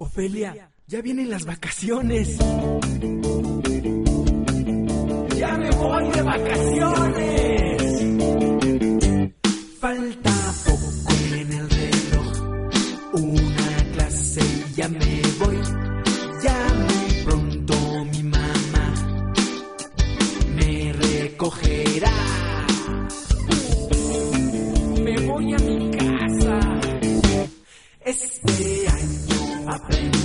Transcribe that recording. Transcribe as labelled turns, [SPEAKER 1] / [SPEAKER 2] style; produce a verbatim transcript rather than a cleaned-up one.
[SPEAKER 1] Ofelia, ya vienen las vacaciones. ¡Ya me voy de vacaciones! Falta poco en el reloj, una clase y ya me voy. Ya muy pronto mi mamá me recogerá. Me voy a mi casa. Este año aprendí